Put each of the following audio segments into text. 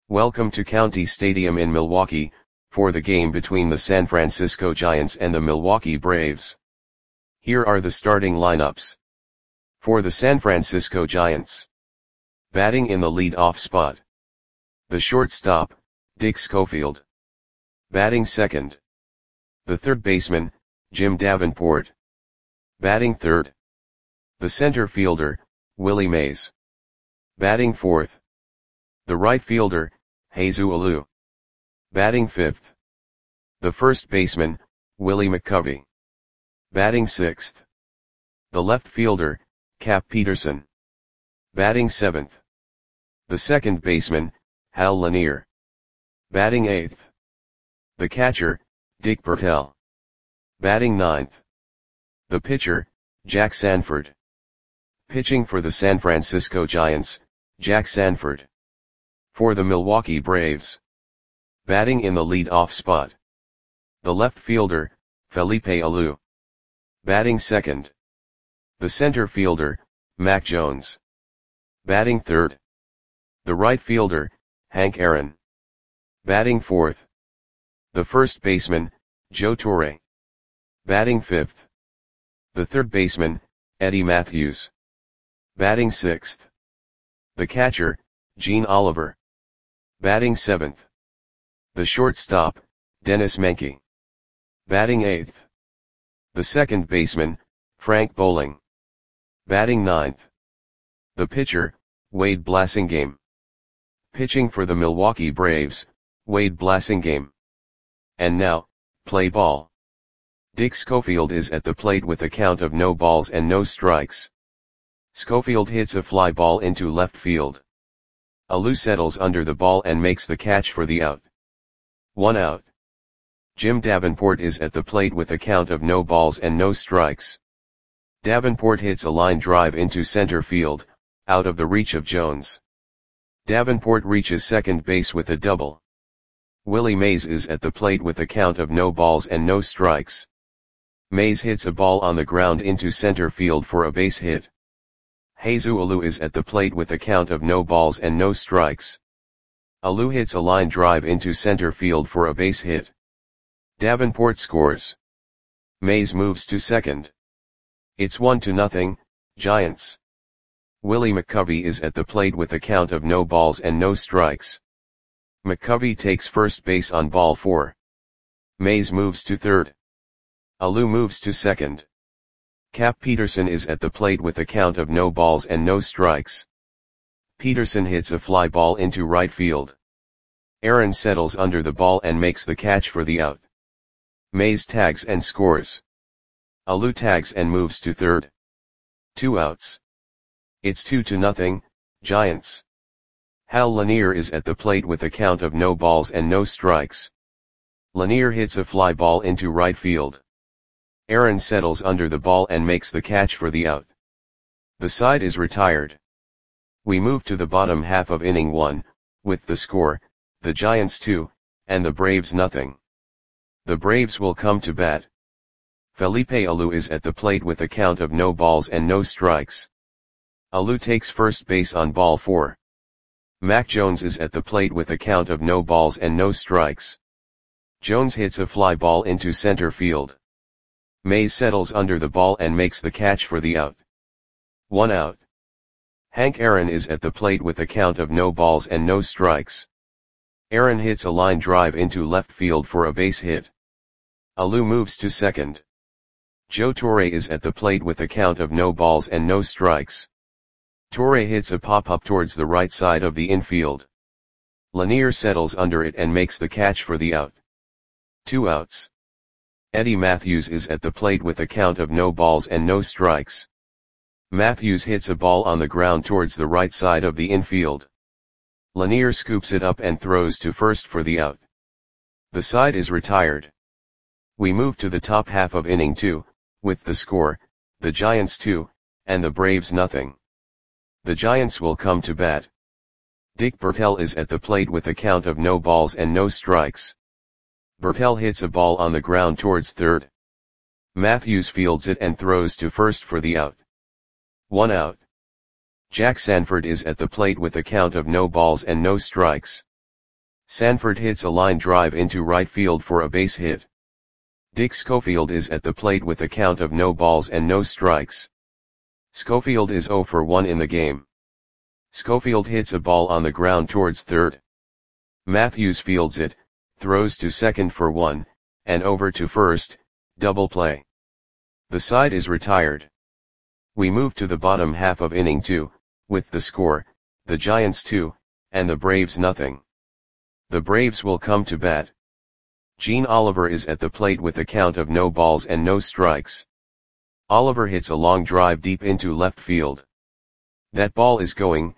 Welcome to County Stadium in Milwaukee, for the game between the San Francisco Giants and the Milwaukee Braves. Here are the starting lineups. For the San Francisco Giants. Batting in the lead-off spot. The shortstop, Dick Schofield. Batting second. The third baseman, Jim Davenport. Batting third. The center fielder, Willie Mays. Batting fourth. The right fielder, Jesus Alou. Batting fifth. The first baseman, Willie McCovey. Batting sixth. The left fielder, Cap Peterson. Batting seventh. The second baseman, Hal Lanier. Batting eighth. The catcher, Dick Bertel. Batting ninth. The pitcher, Jack Sanford. Pitching for the San Francisco Giants, Jack Sanford. For the Milwaukee Braves. Batting in the lead-off spot. The left fielder, Felipe Alou. Batting second. The center fielder, Mac Jones. Batting third. The right fielder, Hank Aaron. Batting fourth. The first baseman, Joe Torre. Batting fifth. The third baseman, Eddie Mathews. Batting sixth. The catcher, Gene Oliver. Batting seventh. The shortstop, Dennis Menke. Batting eighth. The second baseman, Frank Bowling. Batting ninth. The pitcher, Wade Blasingame. Pitching for the Milwaukee Braves, Wade Blasingame. And now, play ball. Dick Schofield is at the plate with a count of no balls and no strikes. Schofield hits a fly ball into left field. Alou settles under the ball and makes the catch for the out. 1 out. Jim Davenport is at the plate with a count of no balls and no strikes. Davenport hits a line drive into center field, out of the reach of Jones. Davenport reaches second base with a double. Willie Mays is at the plate with a count of no balls and no strikes. Mays hits a ball on the ground into center field for a base hit. Jesus Alou is at the plate with a count of no balls and no strikes. Alou hits a line drive into center field for a base hit. Davenport scores. Mays moves to second. It's 1-0, Giants. Willie McCovey is at the plate with a count of no balls and no strikes. McCovey takes first base on ball 4. Mays moves to third. Alou moves to second. Cap Peterson is at the plate with a count of no balls and no strikes. Peterson hits a fly ball into right field. Aaron settles under the ball and makes the catch for the out. Mays tags and scores. Alou tags and moves to third. 2 outs. It's 2-0, Giants. Hal Lanier is at the plate with a count of no balls and no strikes. Lanier hits a fly ball into right field. Aaron settles under the ball and makes the catch for the out. The side is retired. We move to the bottom half of inning 1, with the score, the Giants 2, and the Braves nothing. The Braves will come to bat. Felipe Alou is at the plate with a count of no balls and no strikes. Alou takes first base on ball 4. Mac Jones is at the plate with a count of no balls and no strikes. Jones hits a fly ball into center field. Mays settles under the ball and makes the catch for the out. 1 out. Hank Aaron is at the plate with a count of no balls and no strikes. Aaron hits a line drive into left field for a base hit. Alou moves to second. Joe Torre is at the plate with a count of no balls and no strikes. Torre hits a pop-up towards the right side of the infield. Lanier settles under it and makes the catch for the out. 2 outs. Eddie Mathews is at the plate with a count of no balls and no strikes. Mathews hits a ball on the ground towards the right side of the infield. Lanier scoops it up and throws to first for the out. The side is retired. We move to the top half of inning 2, with the score, the Giants 2, and the Braves nothing. The Giants will come to bat. Dick Bertel is at the plate with a count of no balls and no strikes. Bertel hits a ball on the ground towards third. Mathews fields it and throws to first for the out. 1 out. Jack Sanford is at the plate with a count of no balls and no strikes. Sanford hits a line drive into right field for a base hit. Dick Schofield is at the plate with a count of no balls and no strikes. Schofield is 0 for 1 in the game. Schofield hits a ball on the ground towards third. Matthews fields it, throws to second for 1, and over to first, double play. The side is retired. We move to the bottom half of inning 2, with the score, the Giants 2, and the Braves nothing. The Braves will come to bat. Gene Oliver is at the plate with a count of no balls and no strikes. Oliver hits a long drive deep into left field. That ball is going,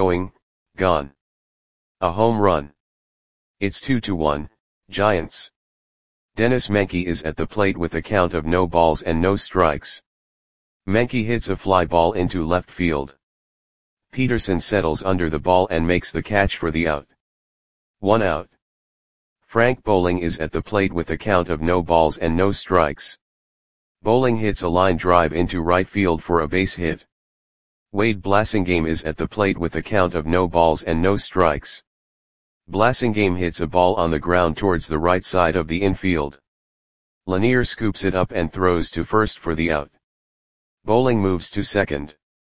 gone. A home run. It's 2-1, Giants. Dennis Menke is at the plate with a count of no balls and no strikes. Menke hits a fly ball into left field. Peterson settles under the ball and makes the catch for the out. 1 out. Frank Bowling is at the plate with a count of no balls and no strikes. Bowling hits a line drive into right field for a base hit. Wade Blasingame is at the plate with a count of no balls and no strikes. Blasingame hits a ball on the ground towards the right side of the infield. Lanier scoops it up and throws to first for the out. Bowling moves to second.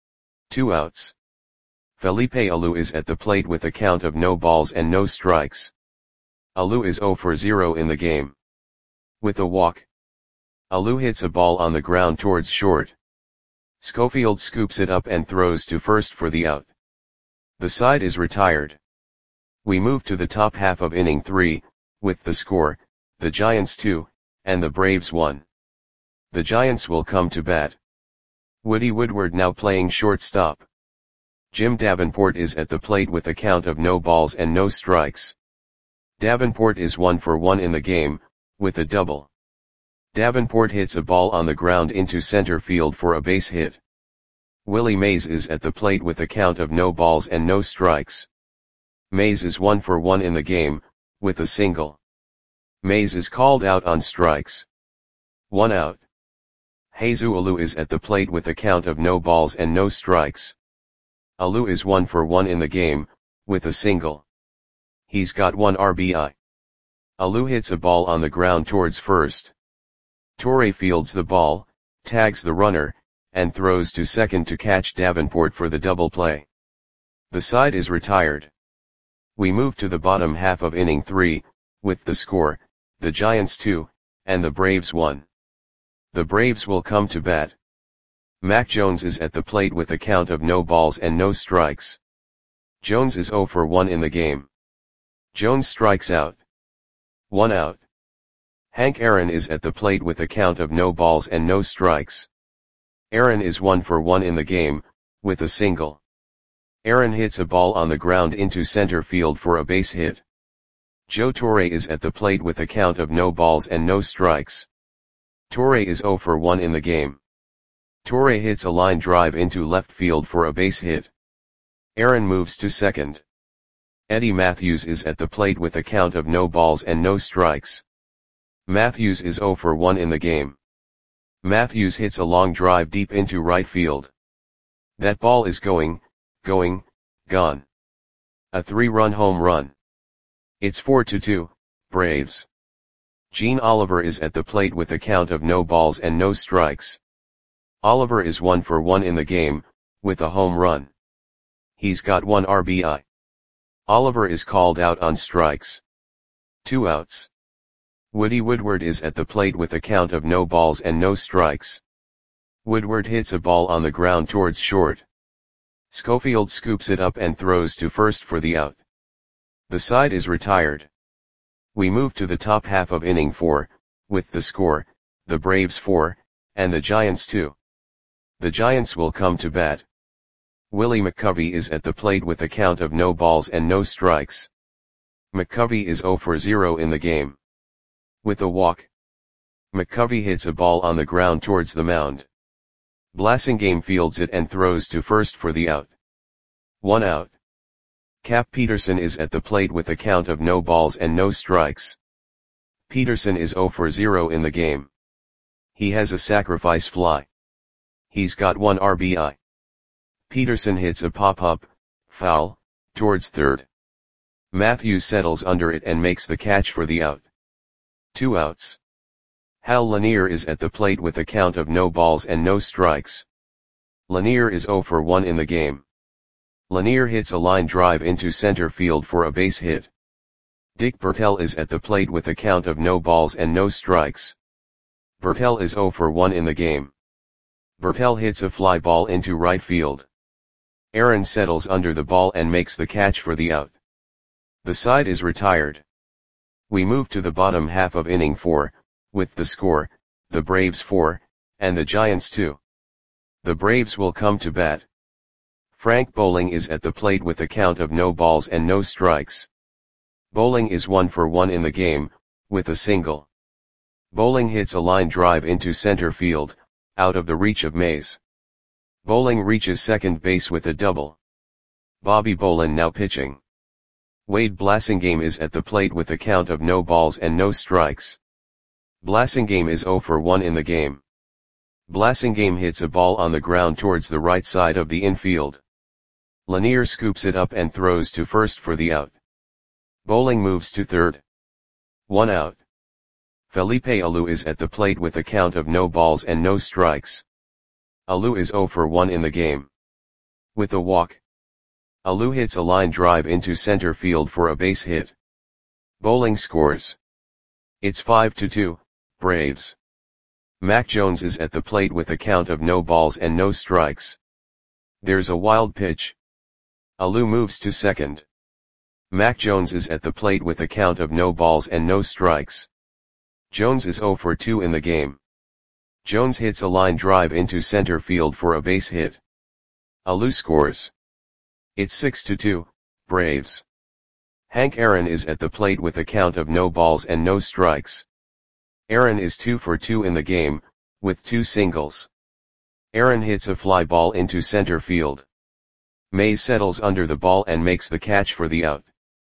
2 outs. Felipe Alou is at the plate with a count of no balls and no strikes. Alou is 0 for 0 in the game. With a walk. Alou hits a ball on the ground towards short. Schofield scoops it up and throws to first for the out. The side is retired. We move to the top half of inning 3, with the score, the Giants 2, and the Braves 1. The Giants will come to bat. Woody Woodward now playing shortstop. Jim Davenport is at the plate with a count of no balls and no strikes. Davenport is 1 for 1 in the game, with a double. Davenport hits a ball on the ground into center field for a base hit. Willie Mays is at the plate with a count of no balls and no strikes. Mays is 1 for 1 in the game, with a single. Mays is called out on strikes. 1 out. Jesus Alou is at the plate with a count of no balls and no strikes. Alou is 1 for 1 in the game, with a single. He's got 1 RBI. Alou hits a ball on the ground towards first. Torre fields the ball, tags the runner, and throws to second to catch Davenport for the double play. The side is retired. We move to the bottom half of inning 3, with the score, the Giants 2, and the Braves 1. The Braves will come to bat. Mac Jones is at the plate with a count of no balls and no strikes. Jones is 0 for 1 in the game. Jones strikes out. 1 out. Hank Aaron is at the plate with a count of no balls and no strikes. Aaron is 1 for 1 in the game, with a single. Aaron hits a ball on the ground into center field for a base hit. Joe Torre is at the plate with a count of no balls and no strikes. Torre is 0 for 1 in the game. Torre hits a line drive into left field for a base hit. Aaron moves to second. Eddie Matthews is at the plate with a count of no balls and no strikes. Matthews is 0 for 1 in the game. Matthews hits a long drive deep into right field. That ball is going, gone. A 3-run home run. It's 4-2, Braves. Gene Oliver is at the plate with a count of no balls and no strikes. Oliver is 1 for 1 in the game, with a home run. He's got 1 RBI. Oliver is called out on strikes. 2 outs. Woody Woodward is at the plate with a count of no balls and no strikes. Woodward hits a ball on the ground towards short. Schofield scoops it up and throws to first for the out. The side is retired. We move to the top half of inning 4, with the score, the Braves 4, and the Giants 2. The Giants will come to bat. Willie McCovey is at the plate with a count of no balls and no strikes. McCovey is 0 for 0 in the game. With a walk. McCovey hits a ball on the ground towards the mound. Blasingame fields it and throws to first for the out. 1 out. Cap Peterson is at the plate with a count of no balls and no strikes. Peterson is 0 for 0 in the game. He has a sacrifice fly. He's got 1 RBI. Peterson hits a pop-up, foul, towards third. Matthews settles under it and makes the catch for the out. 2 outs. Hal Lanier is at the plate with a count of no balls and no strikes. Lanier is 0 for 1 in the game. Lanier hits a line drive into center field for a base hit. Dick Bertel is at the plate with a count of no balls and no strikes. Bertel is 0 for 1 in the game. Bertel hits a fly ball into right field. Aaron settles under the ball and makes the catch for the out. The side is retired. We move to the bottom half of inning 4, with the score, the Braves 4, and the Giants 2. The Braves will come to bat. Frank Bowling is at the plate with a count of no balls and no strikes. Bowling is 1 for 1 in the game, with a single. Bowling hits a line drive into center field, out of the reach of Mays. Bowling reaches second base with a double. Bobby Bolin now pitching. Wade Blasingame is at the plate with a count of no balls and no strikes. Blasingame is 0 for 1 in the game. Blasingame hits a ball on the ground towards the right side of the infield. Lanier scoops it up and throws to first for the out. Bowling moves to third. 1 out. Felipe Alou is at the plate with a count of no balls and no strikes. Alou is 0 for 1 in the game. With a walk. Alou hits a line drive into center field for a base hit. Bowling scores. It's 5-2, Braves. Mac Jones is at the plate with a count of no balls and no strikes. There's a wild pitch. Alou moves to second. Mac Jones is at the plate with a count of no balls and no strikes. Jones is 0 for 2 in the game. Jones hits a line drive into center field for a base hit. Alou scores. It's 6-2, Braves. Hank Aaron is at the plate with a count of no balls and no strikes. Aaron is 2 for 2 in the game, with 2 singles. Aaron hits a fly ball into center field. Mays settles under the ball and makes the catch for the out.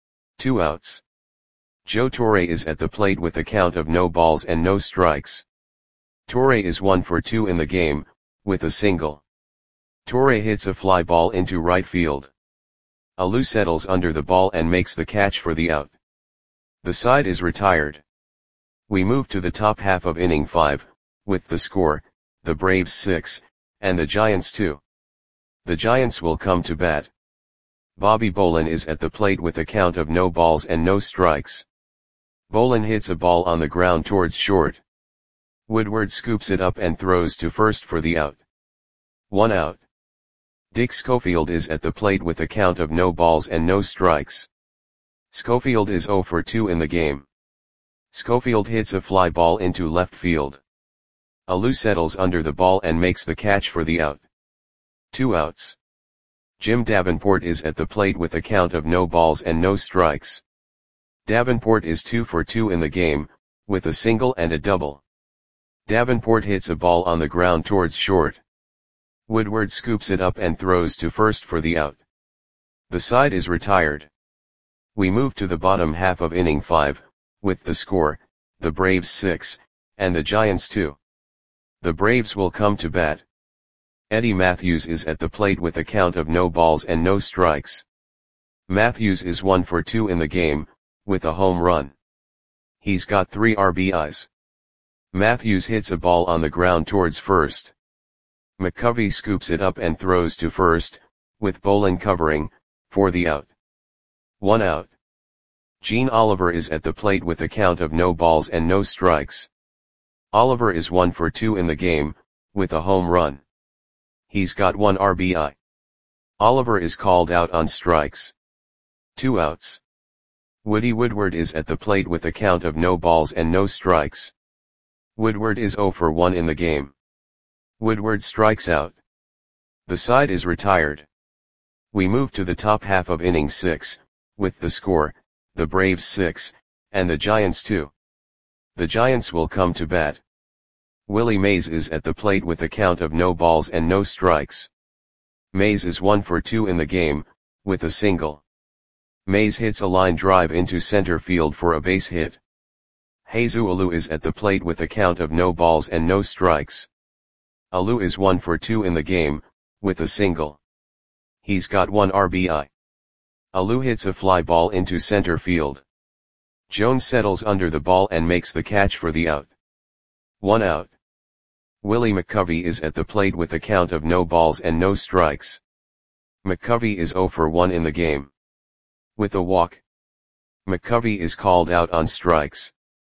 2 outs. Joe Torre is at the plate with a count of no balls and no strikes. Torre is 1 for 2 in the game, with a single. Torre hits a fly ball into right field. Alou settles under the ball and makes the catch for the out. The side is retired. We move to the top half of inning 5, with the score, the Braves 6, and the Giants 2. The Giants will come to bat. Bobby Bolin is at the plate with a count of no balls and no strikes. Bolin hits a ball on the ground towards short. Woodward scoops it up and throws to first for the out. 1 out. Dick Schofield is at the plate with a count of no balls and no strikes. Schofield is 0 for 2 in the game. Schofield hits a fly ball into left field. Alou settles under the ball and makes the catch for the out. 2 outs. Jim Davenport is at the plate with a count of no balls and no strikes. Davenport is 2 for 2 in the game, with a single and a double. Davenport hits a ball on the ground towards short. Woodward scoops it up and throws to first for the out. The side is retired. We move to the bottom half of inning 5, with the score, the Braves 6, and the Giants 2. The Braves will come to bat. Eddie Matthews is at the plate with a count of no balls and no strikes. Matthews is 1 for 2 in the game, with a home run. He's got 3 RBIs. Matthews hits a ball on the ground towards first. McCovey scoops it up and throws to first, with Bolin covering, for the out. 1 out. Gene Oliver is at the plate with a count of no balls and no strikes. Oliver is 1 for 2 in the game, with a home run. He's got 1 RBI. Oliver is called out on strikes. 2 outs. Woody Woodward is at the plate with a count of no balls and no strikes. Woodward is 0 for 1 in the game. Woodward strikes out. The side is retired. We move to the top half of inning 6, with the score, the Braves 6, and the Giants 2. The Giants will come to bat. Willie Mays is at the plate with a count of no balls and no strikes. Mays is 1 for 2 in the game, with a single. Mays hits a line drive into center field for a base hit. Jesus Alou is at the plate with a count of no balls and no strikes. Alou is 1 for 2 in the game, with a single. He's got 1 RBI. Alou hits a fly ball into center field. Jones settles under the ball and makes the catch for the out. 1 out. Willie McCovey is at the plate with a count of no balls and no strikes. McCovey is 0 for 1 in the game. With a walk, McCovey is called out on strikes.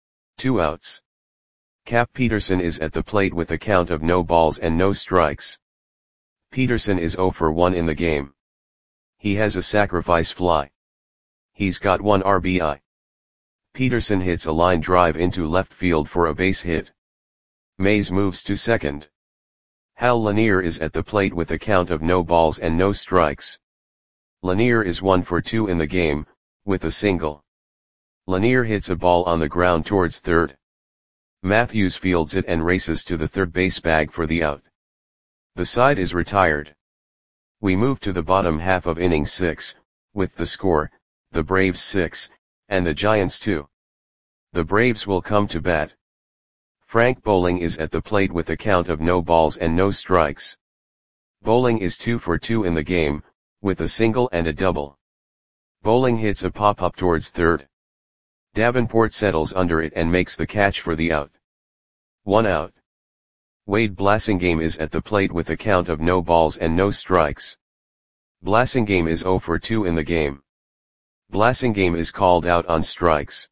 2 outs. Cap Peterson is at the plate with a count of no balls and no strikes. Peterson is 0 for 1 in the game. He has a sacrifice fly. He's got 1 RBI. Peterson hits a line drive into left field for a base hit. Mays moves to second. Hal Lanier is at the plate with a count of no balls and no strikes. Lanier is 1 for 2 in the game, with a single. Lanier hits a ball on the ground towards third. Matthews fields it and races to the third base bag for the out. The side is retired. We move to the bottom half of inning 6, with the score, the Braves 6, and the Giants 2. The Braves will come to bat. Frank Bowling is at the plate with a count of no balls and no strikes. Bowling is 2 for 2 in the game, with a single and a double. Bowling hits a pop-up towards third. Davenport settles under it and makes the catch for the out. 1 out. Wade Blasingame is at the plate with a count of no balls and no strikes. Blasingame is 0 for 2 in the game. Blasingame is called out on strikes.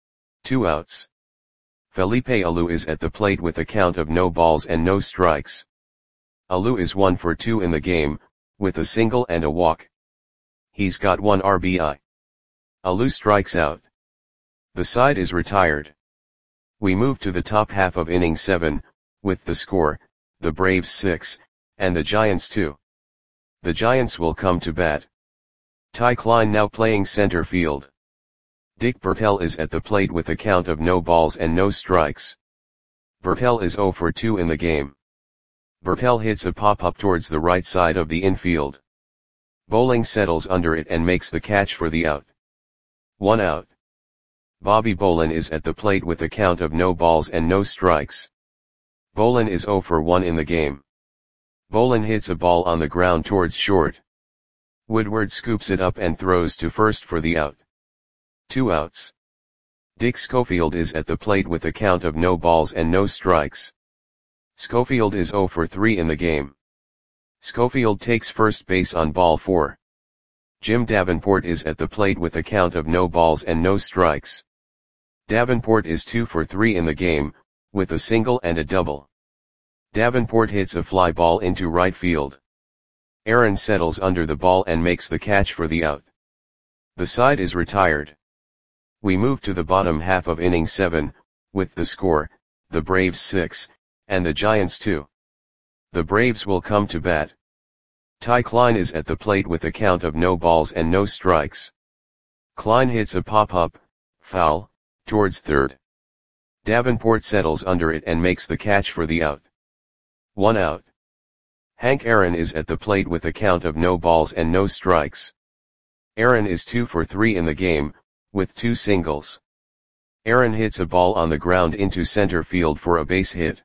2 outs. Felipe Alou is at the plate with a count of no balls and no strikes. Alou is 1 for 2 in the game, with a single and a walk. He's got 1 RBI. Alou strikes out. The side is retired. We move to the top half of inning 7, with the score, the Braves 6, and the Giants 2. The Giants will come to bat. Ty Klein now playing center field. Dick Bertel is at the plate with a count of no balls and no strikes. Bertel is 0 for 2 in the game. Bertel hits a pop-up towards the right side of the infield. Bowling settles under it and makes the catch for the out. 1 out. Bobby Bolin is at the plate with a count of no balls and no strikes. Bolin is 0 for 1 in the game. Bolin hits a ball on the ground towards short. Woodward scoops it up and throws to first for the out. 2 outs. Dick Schofield is at the plate with a count of no balls and no strikes. Schofield is 0 for 3 in the game. Schofield takes first base on ball 4. Jim Davenport is at the plate with a count of no balls and no strikes. Davenport is 2 for 3 in the game, with a single and a double. Davenport hits a fly ball into right field. Aaron settles under the ball and makes the catch for the out. The side is retired. We move to the bottom half of inning 7, with the score, the Braves 6, and the Giants 2. The Braves will come to bat. Ty Klein is at the plate with a count of no balls and no strikes. Klein hits a pop-up, foul, towards third. Davenport settles under it and makes the catch for the out. 1 out. Hank Aaron is at the plate with a count of no balls and no strikes. Aaron is 2 for 3 in the game, with 2 singles. Aaron hits a ball on the ground into center field for a base hit.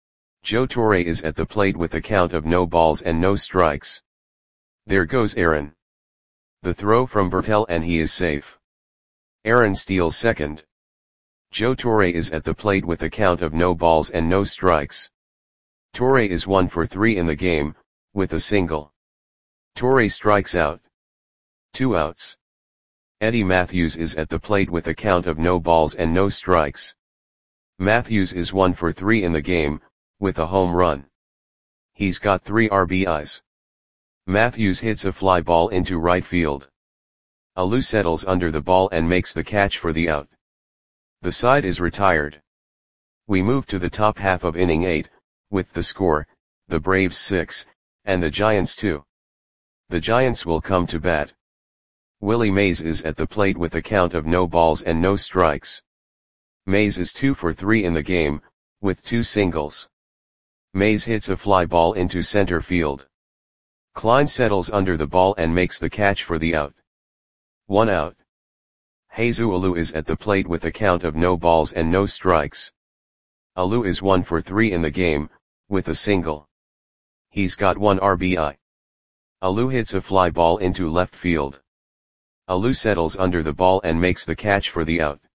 Joe Torre is at the plate with a count of no balls and no strikes. There goes Aaron. The throw from Bertel and he is safe. Aaron steals second. Joe Torre is at the plate with a count of no balls and no strikes. Torre is 1 for 3 in the game, with a single. Torre strikes out. 2 outs. Eddie Matthews is at the plate with a count of no balls and no strikes. Matthews is 1 for 3 in the game, with a home run. He's got 3 RBIs. Matthews hits a fly ball into right field. Alou settles under the ball and makes the catch for the out. The side is retired. We move to the top half of inning 8, with the score, the Braves 6, and the Giants 2. The Giants will come to bat. Willie Mays is at the plate with a count of no balls and no strikes. Mays is 2 for 3 in the game, with 2 singles. Mays hits a fly ball into center field. Klein settles under the ball and makes the catch for the out. 1 out. Jesus Alou is at the plate with a count of no balls and no strikes. Alou is 1 for 3 in the game, with a single. He's got 1 RBI. Alou hits a fly ball into left field. Alou settles under the ball and makes the catch for the out.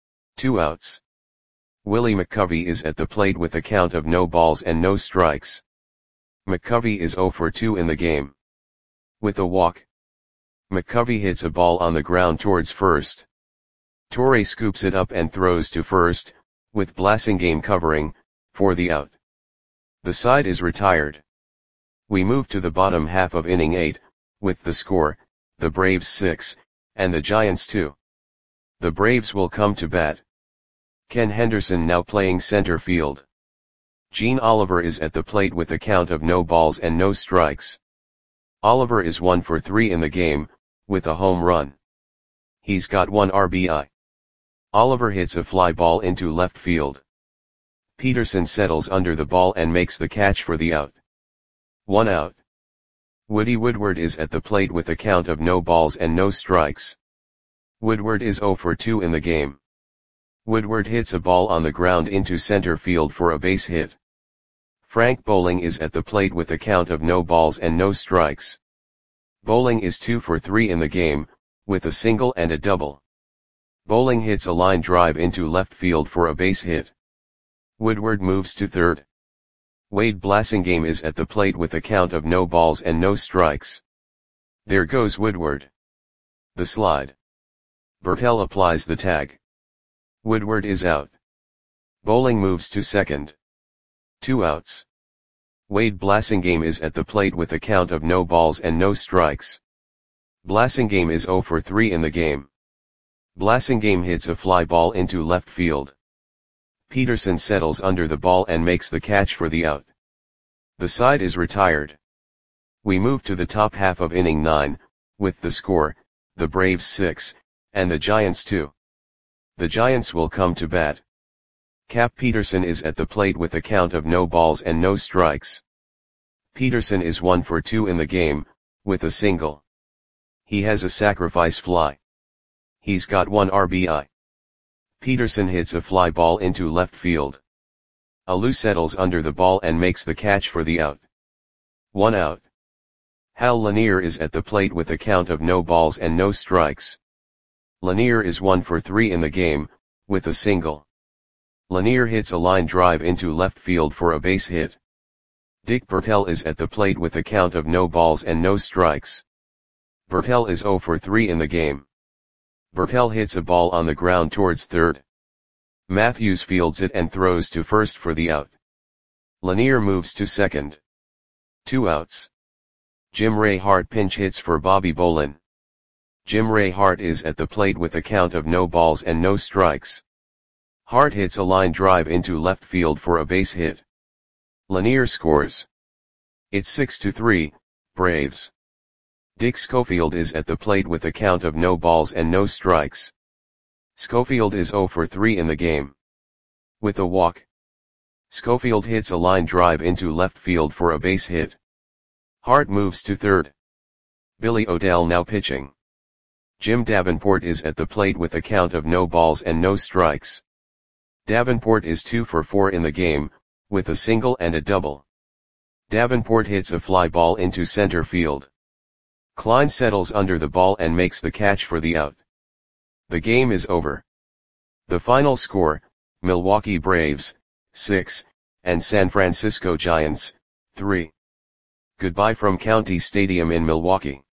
2 outs. Willie McCovey is at the plate with a count of no balls and no strikes. McCovey is 0 for 2 in the game. With a walk, McCovey hits a ball on the ground towards first. Torre scoops it up and throws to first, with Blasingame covering, for the out. The side is retired. We move to the bottom half of inning 8, with the score, the Braves 6, and the Giants 2. The Braves will come to bat. Ken Henderson now playing center field. Gene Oliver is at the plate with a count of no balls and no strikes. Oliver is 1 for 3 in the game, with a home run. He's got 1 RBI. Oliver hits a fly ball into left field. Peterson settles under the ball and makes the catch for the out. 1 out. Woody Woodward is at the plate with a count of no balls and no strikes. Woodward is 0 for 2 in the game. Woodward hits a ball on the ground into center field for a base hit. Frank Bowling is at the plate with a count of no balls and no strikes. Bowling is 2 for 3 in the game, with a single and a double. Bowling hits a line drive into left field for a base hit. Woodward moves to third. Wade Blasingame is at the plate with a count of no balls and no strikes. There goes Woodward. The slide. Bertel applies the tag. Woodward is out. Bowling moves to second. 2 outs. Wade Blasingame is at the plate with a count of no balls and no strikes. Blasingame is 0 for 3 in the game. Blasingame hits a fly ball into left field. Peterson settles under the ball and makes the catch for the out. The side is retired. We move to the top half of inning 9, with the score, the Braves 6, and the Giants 2. The Giants will come to bat. Cap Peterson is at the plate with a count of no balls and no strikes. Peterson is 1 for 2 in the game, with a single. He has a sacrifice fly. He's got 1 RBI. Peterson hits a fly ball into left field. Alou settles under the ball and makes the catch for the out. 1 out. Hal Lanier is at the plate with a count of no balls and no strikes. Lanier is 1 for 3 in the game, with a single. Lanier hits a line drive into left field for a base hit. Dick Bertel is at the plate with a count of no balls and no strikes. Bertel is 0 for 3 in the game. Bertel hits a ball on the ground towards third. Matthews fields it and throws to first for the out. Lanier moves to second. 2 outs. Jim Ray Hart pinch hits for Bobby Bolin. Jim Ray Hart is at the plate with a count of no balls and no strikes. Hart hits a line drive into left field for a base hit. Lanier scores. It's 6-3, Braves. Dick Schofield is at the plate with a count of no balls and no strikes. Schofield is 0 for 3 in the game. With a walk, Schofield hits a line drive into left field for a base hit. Hart moves to third. Billy O'Dell now pitching. Jim Davenport is at the plate with a count of no balls and no strikes. Davenport is 2 for 4 in the game, with a single and a double. Davenport hits a fly ball into center field. Klein settles under the ball and makes the catch for the out. The game is over. The final score, Milwaukee Braves, 6, and San Francisco Giants, 3. Goodbye from County Stadium in Milwaukee.